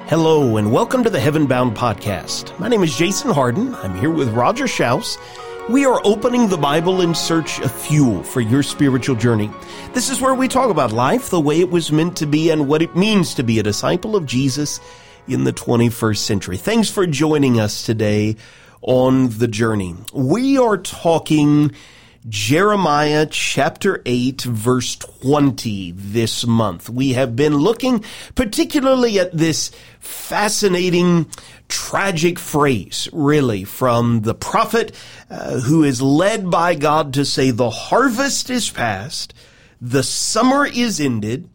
Hello, and welcome to the Heaven Bound Podcast. My name is Jason Harden. I'm here with Roger Schaus. We are opening the Bible in search of fuel for your spiritual journey. This is where we talk about life the way it was meant to be and what it means to be a disciple of Jesus in the 21st century. Thanks for joining us today on the journey. We are talking Jeremiah chapter 8, verse 20 this month. We have been looking particularly at this fascinating, tragic phrase, really, from the prophet who is led by God to say, the harvest is past, the summer is ended,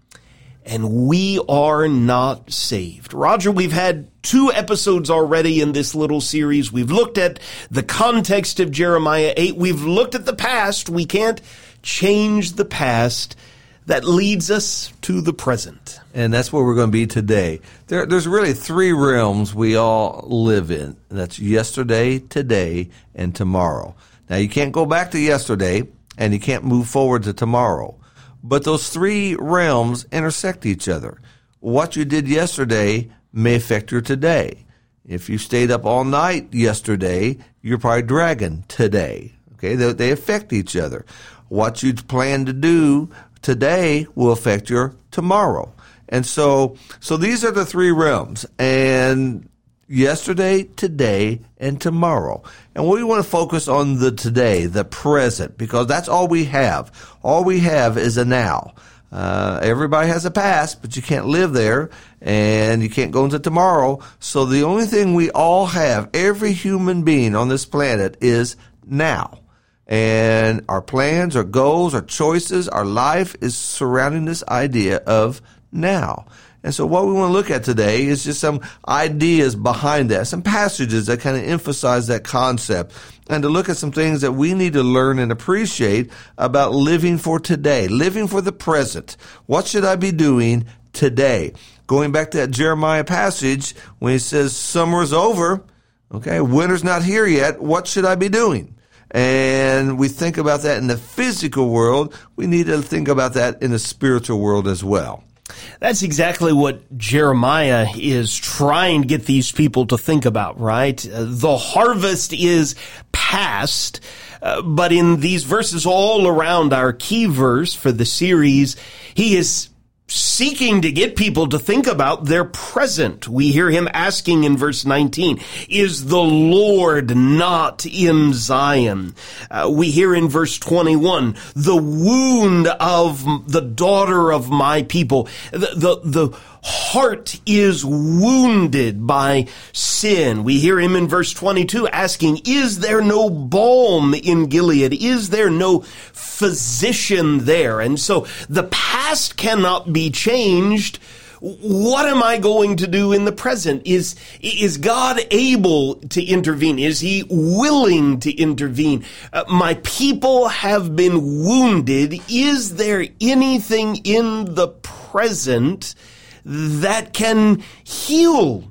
and we are not saved. Roger, we've had 2 episodes already in this little series. We've looked at the context of Jeremiah 8. We've looked at the past. We can't change the past. That leads us to the present. And that's where we're going to be today. There's really 3 realms we all live in. And that's yesterday, today, and tomorrow. Now, you can't go back to yesterday, and you can't move forward to tomorrow. But those 3 realms intersect each other. What you did yesterday may affect your today. If you stayed up all night yesterday, you're probably dragging today. Okay, they affect each other. What you plan to do today will affect your tomorrow. And so these are the 3 realms. And yesterday, today, and tomorrow. And we want to focus on the today, the present, because that's all we have. All we have is a now. Everybody has a past, but you can't live there, and you can't go into tomorrow. So the only thing we all have, every human being on this planet, is now. And our plans, our goals, our choices, our life is surrounding this idea of now. And so what we want to look at today is just some ideas behind that, some passages that kind of emphasize that concept, and to look at some things that we need to learn and appreciate about living for today, living for the present. What should I be doing today? Going back to that Jeremiah passage when he says summer's over, okay, winter's not here yet, what should I be doing? And we think about that in the physical world. We need to think about that in the spiritual world as well. That's exactly what Jeremiah is trying to get these people to think about, right? The harvest is past, but in these verses all around our key verse for the series, he is seeking to get people to think about their present. We hear him asking in verse 19, is the Lord not in Zion? We hear in verse 21, the wound of the daughter of my people. The heart is wounded by sin. We hear him in verse 22 asking, is there no balm in Gilead? Is there no physician there? And so the past cannot be changed. What am I going to do in the present? Is God able to intervene? Is he willing to intervene? My people have been wounded. Is there anything in the present that can heal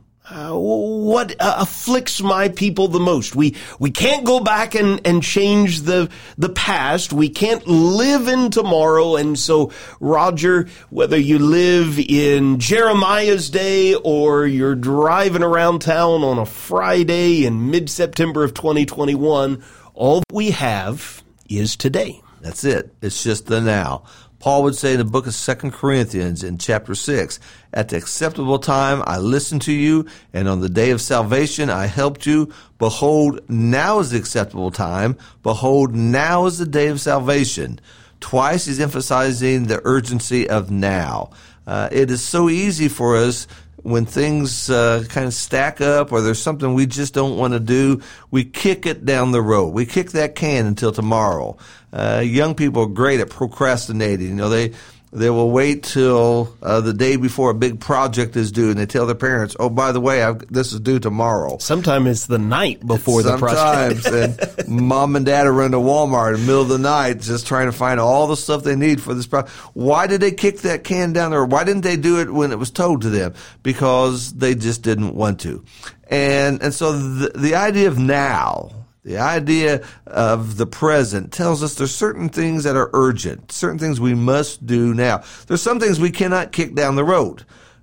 what afflicts my people the most? We can't go back and change the past. We can't live in tomorrow. And so, Roger, whether you live in Jeremiah's day or you're driving around town on a Friday in mid-September of 2021, all we have is today. That's it. It's just the now. Paul would say in the book of 2 Corinthians in chapter 6, at the acceptable time I listened to you, and on the day of salvation I helped you. Behold, now is the acceptable time. Behold, now is the day of salvation. Twice he's emphasizing the urgency of now. It is so easy for us when things kind of stack up or there's something we just don't want to do, we kick it down the road. We kick that can until tomorrow. Young people are great at procrastinating. You know, they will wait till the day before a big project is due, and they tell their parents, oh, by the way, this is due tomorrow. Sometimes it's the night before the project. Sometimes, and mom and dad are running to Walmart in the middle of the night just trying to find all the stuff they need for this project. Why did they kick that can down there? Why didn't they do it when it was told to them? Because they just didn't want to. And so the idea of now, the idea of the present tells us there's certain things that are urgent, certain things we must do now. There's some things we cannot kick down the road.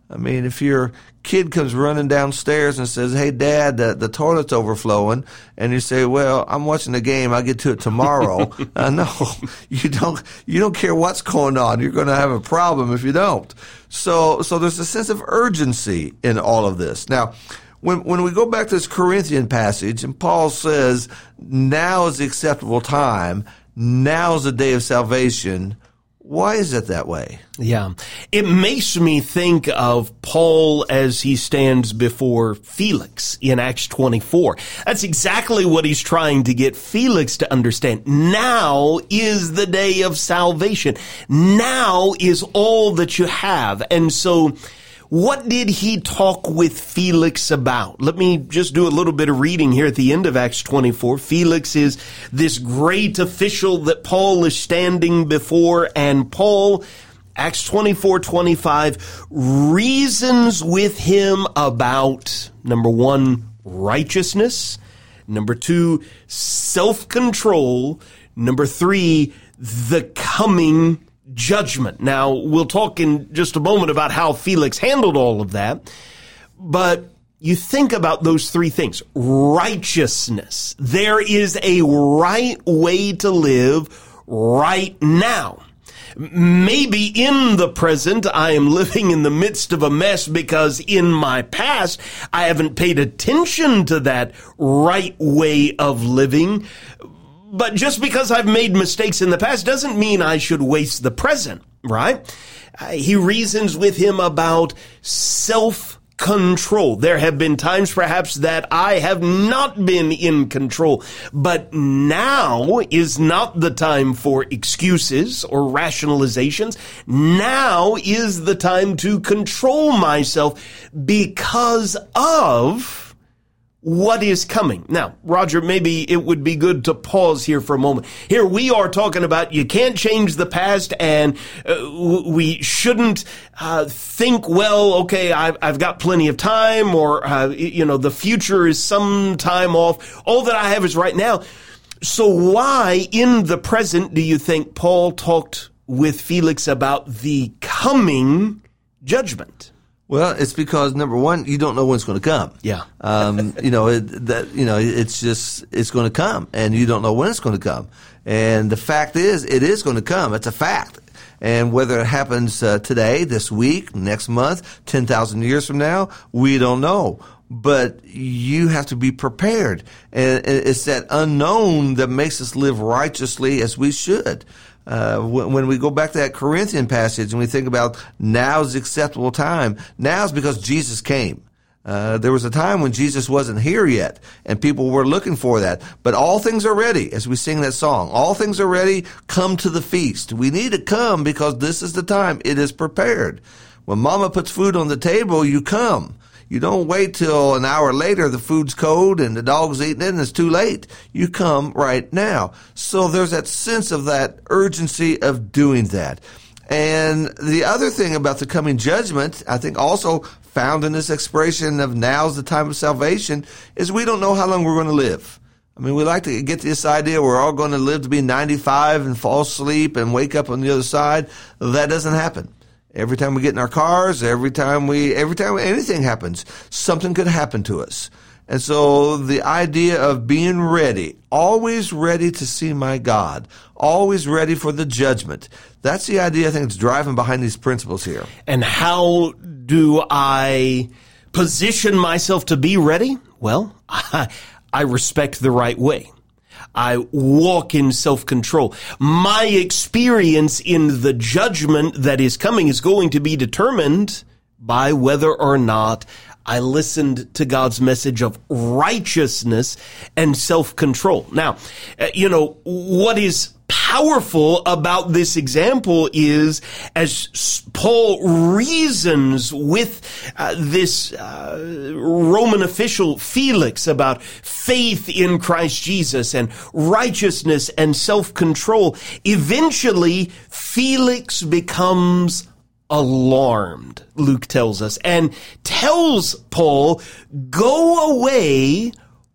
I mean, if your kid comes running downstairs and says, "Hey, Dad, the toilet's overflowing," and you say, "Well, I'm watching the game. I'll get to it tomorrow." No, you don't care what's going on. You're going to have a problem if you don't. So there's a sense of urgency in all of this. Now, when we go back to this Corinthian passage, and Paul says, "Now is the acceptable time. Now is the day of salvation." Why is it that way? Yeah. It makes me think of Paul as he stands before Felix in Acts 24. That's exactly what he's trying to get Felix to understand. Now is the day of salvation. Now is all that you have. And so, what did he talk with Felix about? Let me just do a little bit of reading here at the end of Acts 24. Felix is this great official that Paul is standing before, and Paul, Acts 24:25, reasons with him about, number one, righteousness, number two, self-control, number three, the coming judgment. Now, we'll talk in just a moment about how Felix handled all of that, but you think about those three things. Righteousness. There is a right way to live right now. Maybe in the present, I am living in the midst of a mess because in my past, I haven't paid attention to that right way of living. But just because I've made mistakes in the past doesn't mean I should waste the present, right? He reasons with him about self-control. There have been times perhaps that I have not been in control, but now is not the time for excuses or rationalizations. Now is the time to control myself because of what is coming. Now, Roger, maybe it would be good to pause here for a moment. Here we are talking about you can't change the past, and we shouldn't think, well, okay, I've got plenty of time, or the future is some time off. All that I have is right now. So why in the present do you think Paul talked with Felix about the coming judgment? Well, it's because number one, you don't know when it's going to come. Yeah. It's going to come, and you don't know when it's going to come. And the fact is, it is going to come. It's a fact. And whether it happens today, this week, next month, 10,000 years from now, we don't know. But you have to be prepared. And it's that unknown that makes us live righteously as we should. When we go back to that Corinthian passage and we think about now's the acceptable time, now's because Jesus came. There was a time when Jesus wasn't here yet, and people were looking for that. But all things are ready, as we sing that song. All things are ready, come to the feast. We need to come because this is the time. It is prepared. When Mama puts food on the table, you come. You don't wait till an hour later, the food's cold and the dog's eating it and it's too late. You come right now. So there's that sense of that urgency of doing that. And the other thing about the coming judgment, I think also found in this expression of now's the time of salvation, is we don't know how long we're going to live. I mean, we like to get this idea we're all going to live to be 95 and fall asleep and wake up on the other side. That doesn't happen. Every time we get in our cars, every time anything happens, something could happen to us. And so the idea of being ready, always ready to see my God, always ready for the judgment. That's the idea I think is driving behind these principles here. And how do I position myself to be ready? Well, I respect the right way. I walk in self-control. My experience in the judgment that is coming is going to be determined by whether or not I listened to God's message of righteousness and self-control. Now, what is powerful about this example is as Paul reasons with this Roman official Felix about faith in Christ Jesus and righteousness and self-control, eventually Felix becomes alarmed, Luke tells us, and tells Paul, go away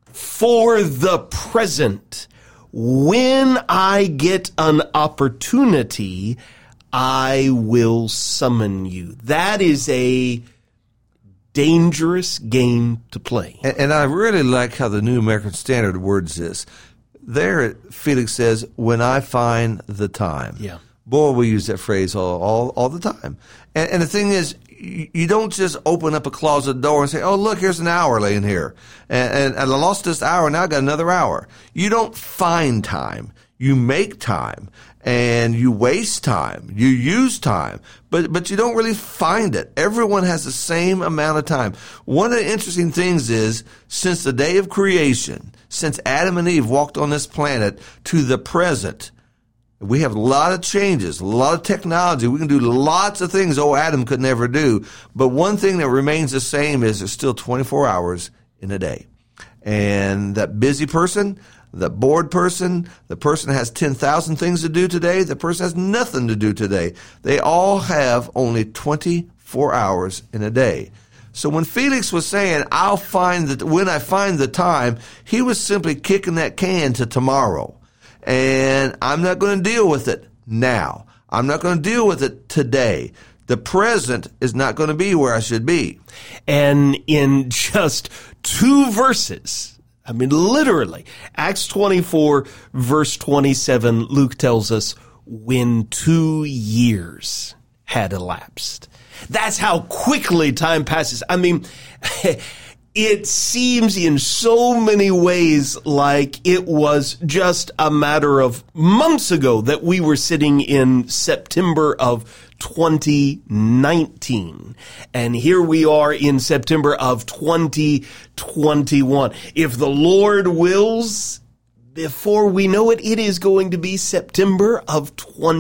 for the present. When I get an opportunity, I will summon you. That is a dangerous game to play. And I really like how the New American Standard words this. There, Felix says, when I find the time. Yeah. Boy, we use that phrase all the time. And the thing is, you don't just open up a closet door and say, oh, look, here's an hour laying here. And I lost this hour, now I got another hour. You don't find time. You make time. And you waste time. You use time. But you don't really find it. Everyone has the same amount of time. One of the interesting things is, since the day of creation, since Adam and Eve walked on this planet to the present, we have a lot of changes, a lot of technology. We can do lots of things Adam could never do. But one thing that remains the same is there's still 24 hours in a day. And that busy person, the bored person, the person that has 10,000 things to do today, the person has nothing to do today. They all have only 24 hours in a day. So when Felix was saying, when I find the time, he was simply kicking that can to tomorrow. And I'm not going to deal with it now. I'm not going to deal with it today. The present is not going to be where I should be. And in just 2 verses, I mean, literally, Acts 24, verse 27, Luke tells us, when 2 years had elapsed. That's how quickly time passes. I mean, it seems in so many ways like it was just a matter of months ago that we were sitting in September of 2019. And here we are in September of 2021. If the Lord wills, before we know it, it is going to be September of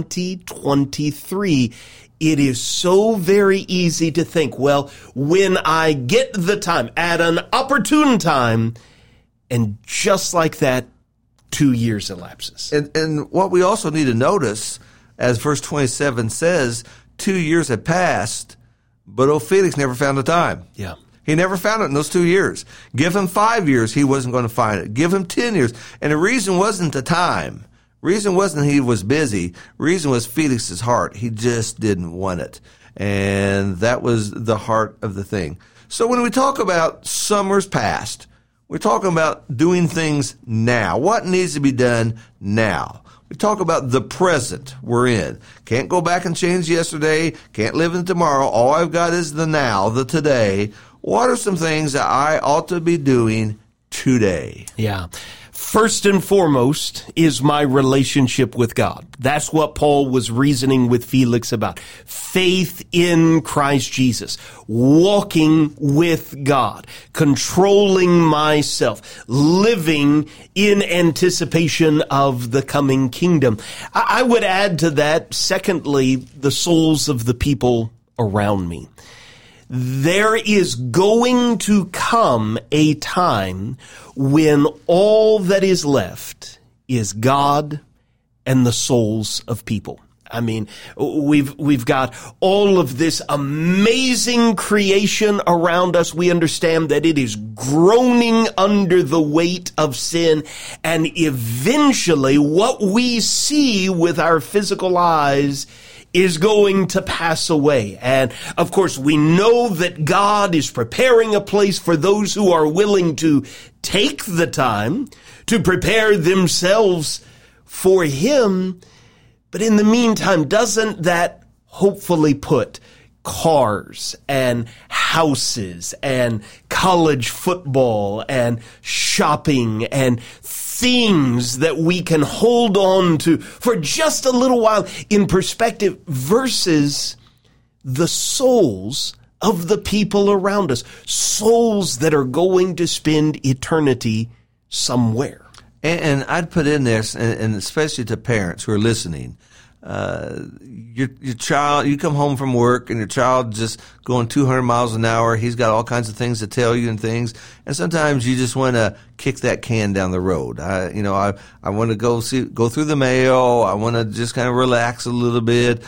2023. It is so very easy to think, well, when I get the time, at an opportune time, and just like that, 2 years elapses. And what we also need to notice, as verse 27 says, 2 years had passed, but Felix never found the time. Yeah. He never found it in those 2 years. Give him 5 years, he wasn't going to find it. Give him 10 years. And the reason wasn't the time. Reason wasn't he was busy. Reason was Felix's heart. He just didn't want it. And that was the heart of the thing. So when we talk about summers past, we're talking about doing things now. What needs to be done now? We talk about the present we're in. Can't go back and change yesterday. Can't live in tomorrow. All I've got is the now, the today. What are some things that I ought to be doing today? Yeah. First and foremost is my relationship with God. That's what Paul was reasoning with Felix about. Faith in Christ Jesus, walking with God, controlling myself, living in anticipation of the coming kingdom. I would add to that, secondly, the souls of the people around me. There is going to come a time when all that is left is God and the souls of people. I mean, we've got all of this amazing creation around us. We understand that it is groaning under the weight of sin, and eventually what we see with our physical eyes is going to pass away. And of course, we know that God is preparing a place for those who are willing to take the time to prepare themselves for Him. But in the meantime, doesn't that hopefully put cars and houses and college football and shopping and things that we can hold on to for just a little while in perspective versus the souls of the people around us, souls that are going to spend eternity somewhere? And I'd put in this, and especially to parents who are listening, your child, you come home from work and your child just going 200 miles an hour. He's got all kinds of things to tell you and things. And sometimes you just want to kick that can down the road. I want to go through the mail. I want to just kind of relax a little bit.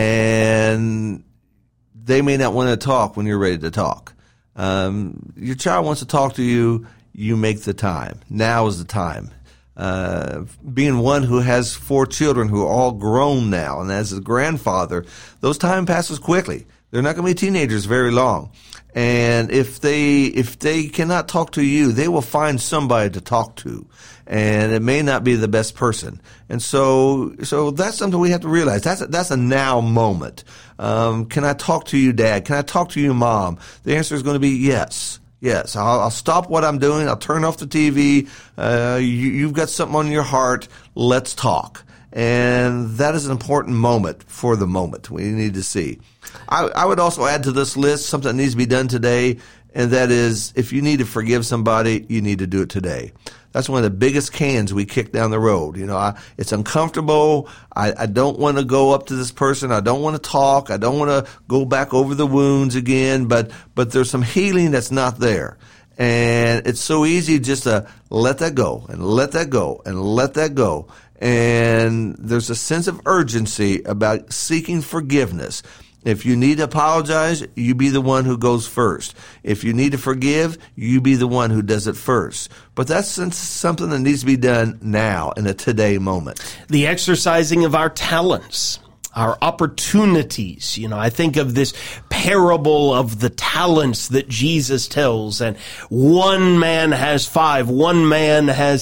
And they may not want to talk when you're ready to talk. Your child wants to talk to you. You make the time. Now is the time. Being one who has 4 children who are all grown now, and as a grandfather, those time passes quickly. They're not going to be teenagers very long. And if they cannot talk to you, they will find somebody to talk to. And it may not be the best person. And so that's something we have to realize. That's a now moment. Can I talk to you, Dad? Can I talk to you, Mom? The answer is going to be yes. Yes. I'll stop what I'm doing. I'll turn off the TV. You've got something on your heart. Let's talk. And that is an important moment for the moment we need to see. I would also add to this list something that needs to be done today, and that is if you need to forgive somebody, you need to do it today. That's one of the biggest cans we kick down the road. It's uncomfortable. I don't want to go up to this person. I don't want to talk. I don't want to go back over the wounds again, but there's some healing that's not there. And it's so easy just to let that go and let that go and let that go. And there's a sense of urgency about seeking forgiveness. If you need to apologize, you be the one who goes first. If you need to forgive, you be the one who does it first. But that's something that needs to be done now in a today moment. The exercising of our talents, our opportunities. I think of this parable of the talents that Jesus tells, and one man has 5, one man has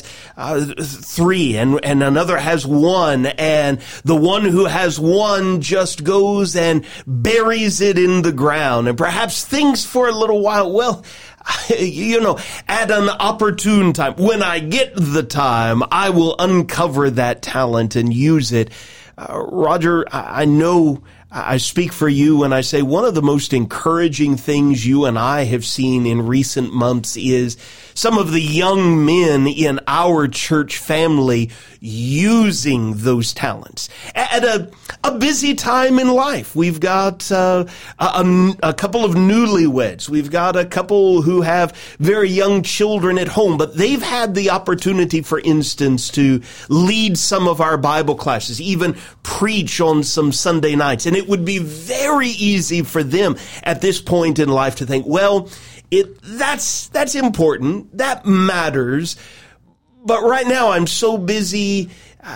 3, and another has 1, and the one who has 1 just goes and buries it in the ground, and perhaps thinks for a little while, well, at an opportune time, when I get the time, I will uncover that talent and use it. Roger, I know I speak for you when I say one of the most encouraging things you and I have seen in recent months is some of the young men in our church family using those talents at a busy time in life. We've got a couple of newlyweds. We've got a couple who have very young children at home, but they've had the opportunity, for instance, to lead some of our Bible classes, even preach on some Sunday nights. And it would be very easy for them at this point in life to think, well, that's important. That matters. But right now I'm so busy.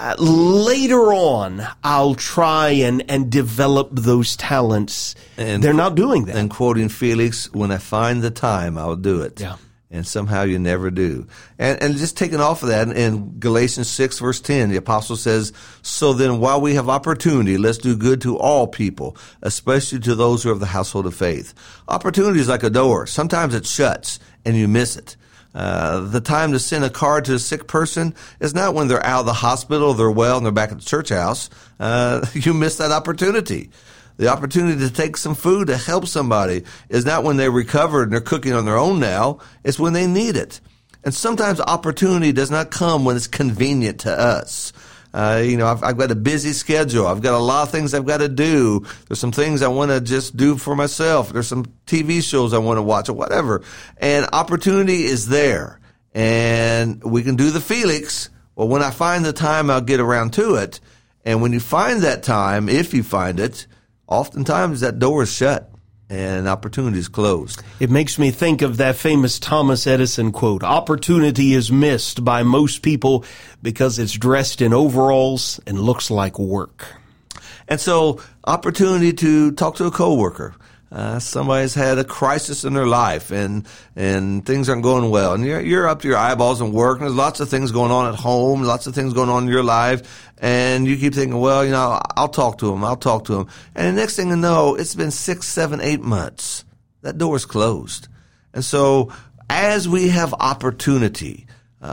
Later on, I'll try and develop those talents. And they're not doing that. And quoting Felix, when I find the time, I'll do it. Yeah. And somehow you never do. And just taking off of that, in Galatians 6, verse 10, the apostle says, so then while we have opportunity, let's do good to all people, especially to those who are of the household of faith. Opportunity is like a door. Sometimes it shuts and you miss it. The time to send a card to a sick person is not when they're out of the hospital, they're well, and they're back at the church house. You miss that opportunity. The opportunity to take some food to help somebody is not when they're recovered and they're cooking on their own now. It's when they need it. And sometimes opportunity does not come when it's convenient to us. I've got a busy schedule. I've got a lot of things I've got to do. There's some things I want to just do for myself. There's some TV shows I want to watch or whatever. And opportunity is there. And we can do the Felix. Well, when I find the time, I'll get around to it. And when you find that time, if you find it, oftentimes that door is shut and opportunity is closed. It makes me think of that famous Thomas Edison quote, opportunity is missed by most people because it's dressed in overalls and looks like work. And so opportunity to talk to a coworker. Somebody's had a crisis in their life and things aren't going well. And you're up to your eyeballs in work, and there's lots of things going on at home, lots of things going on in your life. And you keep thinking, well, I'll talk to him. And the next thing you know, it's been 6, 7, 8 months. That door's closed. And so as we have opportunity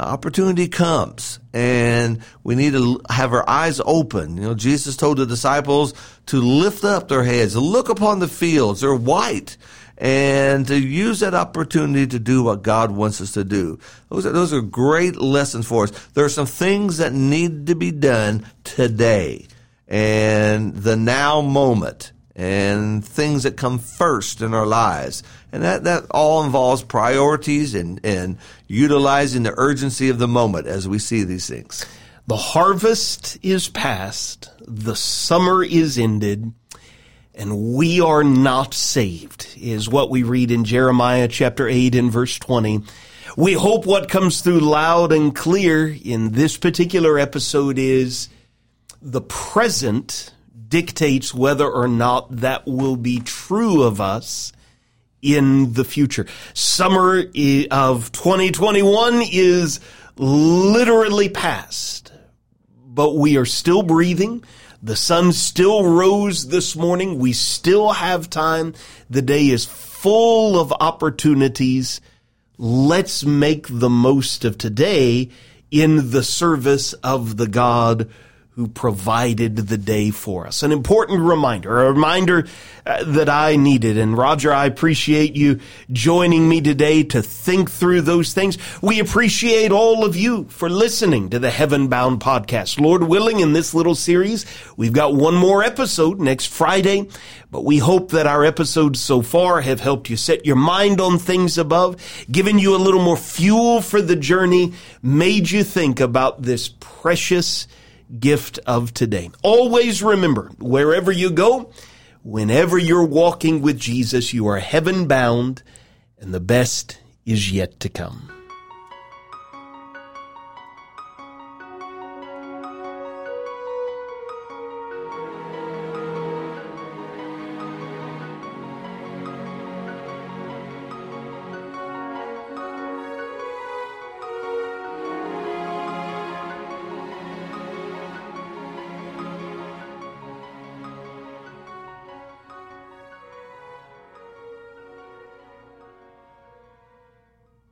comes, and we need to have our eyes open. Jesus told the disciples to lift up their heads, to look upon the fields, they're white, and to use that opportunity to do what God wants us to do. Those are great lessons for us. There are some things that need to be done today, and the now moment, and things that come first in our lives. And that all involves priorities and utilizing the urgency of the moment as we see these things. The harvest is past, the summer is ended, and we are not saved, is what we read in Jeremiah chapter 8 and verse 20. We hope what comes through loud and clear in this particular episode is the present dictates whether or not that will be true of us in the future. Summer of 2021 is literally past, but we are still breathing. The sun still rose this morning. We still have time. The day is full of opportunities. Let's make the most of today in the service of the God who provided the day for us. An important reminder, a reminder that I needed. And Roger, I appreciate you joining me today to think through those things. We appreciate all of you for listening to the Heaven Bound podcast. Lord willing, in this little series, we've got one more episode next Friday, but we hope that our episodes so far have helped you set your mind on things above, given you a little more fuel for the journey, made you think about this precious gift of today. Always remember, wherever you go, whenever you're walking with Jesus, you are heaven bound, and the best is yet to come.